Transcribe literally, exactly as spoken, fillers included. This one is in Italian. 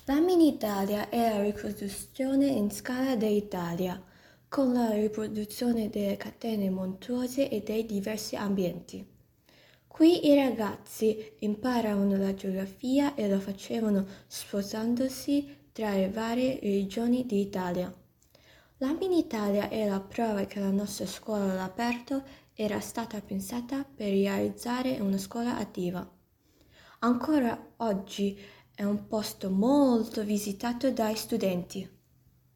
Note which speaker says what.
Speaker 1: La mini Italia è la riproduzione in scala dell'Italia, con la riproduzione delle catene montuose e dei diversi ambienti. Qui i ragazzi imparavano la geografia e lo facevano spostandosi tra le varie regioni d'Italia. La mini Italia è la prova che la nostra scuola all'aperto era stata pensata per realizzare una scuola attiva. Ancora oggi è un posto molto visitato dai studenti.